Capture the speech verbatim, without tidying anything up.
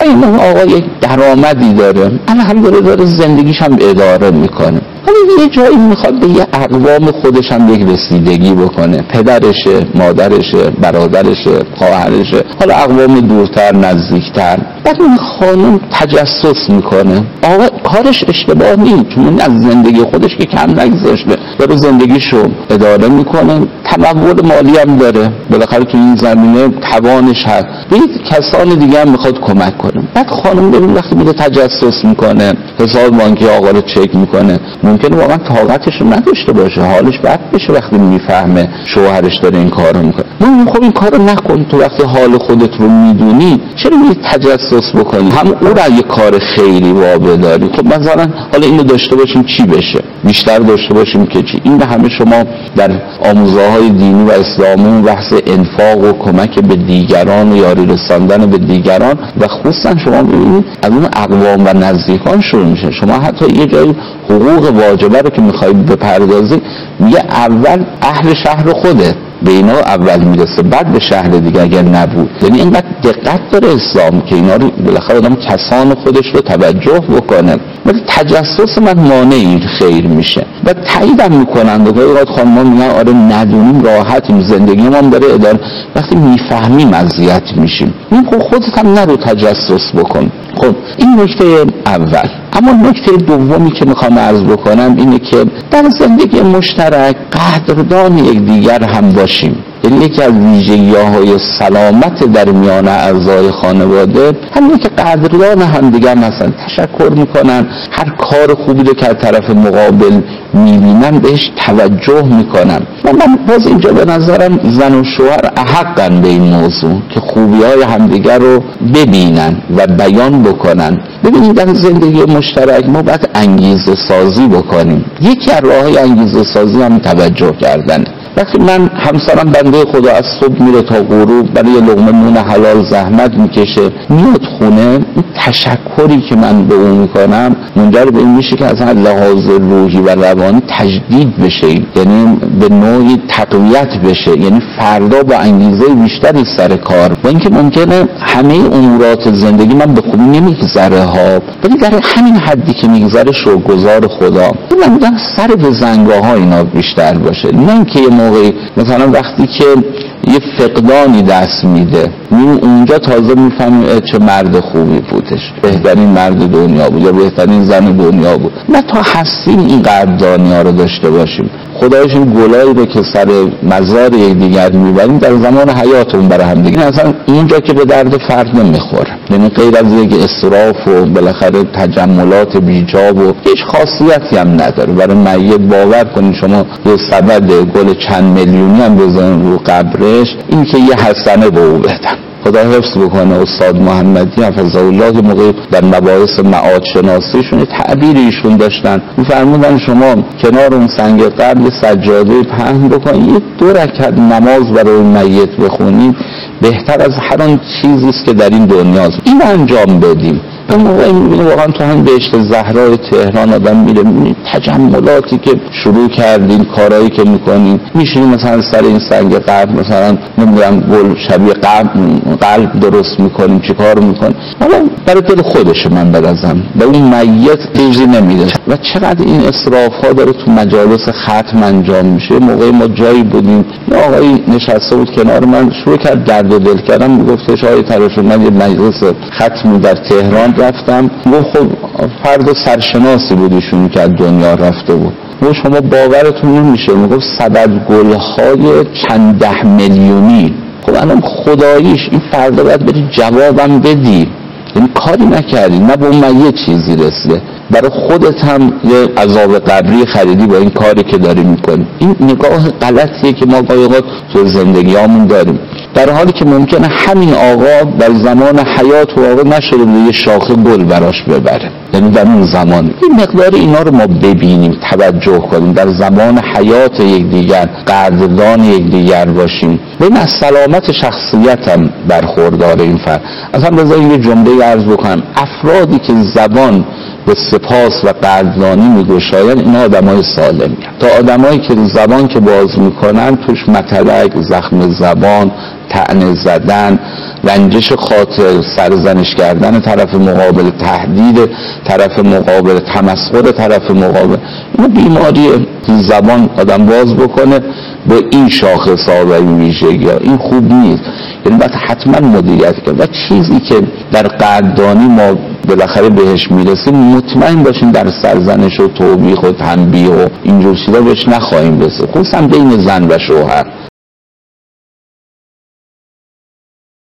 این آقا یک درآمدی داره، الحمدلله داره زندگیش هم اداره میکنه، حالا یه جایی میخواد به یه اقوام خودش هم یک رسیدگی بکنه، پدرشه، مادرشه، برادرشه، خواهرشه، حالا اقوام دورتر نزدیکتر. بعد این خانم تجسس میکنه، آقا کارش اشتباه نیست، چون از زندگی خودش که کم نگذاشته، داره زندگیشو اداره میکنه، تمول مالی هم داره، بالاخره تو این زمینه توانش هست، به کسان دیگه هم میخواد کمک کنه. بعد خانم ببین وقتی میره تجسس میکنه، حساب بانکی آقا رو چک میکنه، ممکنه واقعا طاقتش رو نداشته باشه، حالش بد بشه وقتی میفهمه شوهرش داره این کارو میکنه. من خب این کارو نکن، تو وقتی حال خودت رو میدونی چرا میری تجسس بکنی؟ هم او را یه کار خیری وابه داری. خب مثلا حالا اینو داشته باشیم چی بشه؟ بیشتر داشته باشیم که چی؟ این به همه شما در آموزه‌های دینی و اسلامی بحث انفاق و کمک به دیگران و یاری رساندن به دیگران و خصوصا شما ببینید از اون اقوام و نزدیکان شروع میشه. شما حتی یه جایی حقوق واجبه رو که میخواید بپردازی میگه اول اهل شهر خودت، به اینا اول میرسه بعد به شهر دیگه اگر نبود. یعنی اینقدر دقت داره اسلام که اینا رو بالاخره آدم کسان خودش رو توجه بکنه. ولی تجسس من مانعی خیر میشه و تاییدم میکنن و گاهی اوقات خانم‌ها میگن آره ندونیم راحتیم، زندگی ما هم داره اداره، وقتی میفهمیم اذیت میشیم. این خب خودت هم نرو تجسس بکن. خب این نکته اول. اما نکته دومی که میخوام عرض بکنم اینه که در زندگی مشترک قدردان یکدیگر هم باشیم. یعنی یکی از ویژگی‌های سلامت در میان اعضای خانواده همینه که قدردان هم دیگر هستن، تشکر میکنن، هر کار خوبی رو که از طرف مقابل میبینن بهش توجه میکنن. من, من باز اینجا به نظرم زن و شوهر احقن به این موضوع که خوبی‌های همدیگر رو ببینن و بیان بکنن. ببینید در زندگی مشترک ما باید انگیزه سازی بکنیم. یکی از راه‌های انگیزه سازی هم توجه کردنه. وقتی من همسرم بنده خدا از صبح میره تا غروب برای یه لقمه نون حلال زحمت میکشه، میاد خونه، این تشکری که من به اون میکنم منجر به این میشه که اصلا لحاظ روحی و روانی تجدید بشه، یعنی به نوعی تقویت بشه، یعنی فردا با انگیزه بیشتری سر کار. و اینکه ممکنه همه امورات زندگی من به خوبی نمیگذره ها، ولی در همین حدی که میگذره شکرگزار خدا. من میگم سر به زنگاه ها اینا بیشتر باشه، نه اینکه موقعی مثلا وقتی که یه فقدانی دست میده می اونجا تازه میفهمیم چه مرد خوبی بودش، بهترین مرد دنیا بود یا بهترین زن دنیا بود. نه تا هستیم این قدردانی ها رو داشته باشیم. خدایش این گلایی رو که سر مزار یکدیگر میبریم در زمان حیاتمون برای هم دیگه اصلا اونجا که به درد فرد نمیخوره، یعنی غیر از یک اسراف و بالاخره تجملات بیجا و هیچ خاصیتی هم نداره. برای میت باور کنید شما یه سبد گل چند میلیونی هم بزنید رو قبرش، این که یه حسنه به او بدن. خدا حفظ بکنه استاد محمدی حفظه الله موقع در مباحث معاد شناسیشون تعبیری ایشون داشتن، می‌فرمودن شما کنار اون سنگ قبر سجاده پهن بکنید، یه دو رکعت نماز برای میت بخونید، بهتر از هر آن چیزی است که در این دنیاست. این انجام بدیم. اون موقع می‌بینیم واقعا تو همین بهشت زهرای تهران آدم میره می‌بینه تجملاتی که شروع کردین، کارهایی که می‌کنین، میشینیم مثلا سر این سنگ قبر مثلا نمیدونم گل شبیه قلب قلب درست می‌کنیم، چیکار می‌کنیم، حالا برای دل خودش من برازم به اون میت چیزی نمیده. و چقدر این اسراف‌ها داره تو مجالس ختم انجام میشه. موقعی ما جایی بودیم یه آقایی نشسته بود کنار من، شروع کرد درد و دل کردن، میگفتش آقای تراشون من یه مجلس ختمی در تهران رفتم، گفت خب فرد سرشناسی بودیشون که از دنیا رفته بود، و شما باورتون نمیشه، میگفت سبد گلهای چند ده میلیونی. خب الان خداییش این فردا باید بری جوابم بدی، یعنی کاری نکردی، نه به اون میت چیزی رسیده، برای خودت هم یه عذاب قبری خریدی با این کاری که داری میکنی. این نگاه غلطیه که ما گاهی اوقات تو زندگیامون داریم، در حالی که ممکنه همین آقا در زمان حیات واقع نشده بود یه شاخه گل براش ببره، یعنی در اون زمان این مقدار اینا رو ما ببینیم، توجه کنیم، در زمان حیات یکدیگر قدردان یکدیگر باشیم. ببین از سلامت شخصیت هم برخوردار این فرد. اصلا بذارید یه جمله عرض بکنم، افرادی که زبان به سپاس و قدردانی میگشایند، این آدمای سالمی تا آدمایی که زبان که باز میکنن توش متلک، زخم زبان، طعنه زدن، رنجش خاطر، سرزنش کردن طرف مقابل، تهدید طرف مقابل، تمسخر طرف مقابل، این بیماریه. زبان آدم باز بکنه به این شاخص ها و این ویژگی ها، این خوب نیست. یعنی باید حتما مدیریت کنه. و چیزی که در قدردانی ما بالاخره بهش میرسیم، مطمئن باشیم در سرزنش و توبیخ و تنبیه و اینجور چیزا بهش نخواهیم رسید، خصوصا بین زن و شوهر.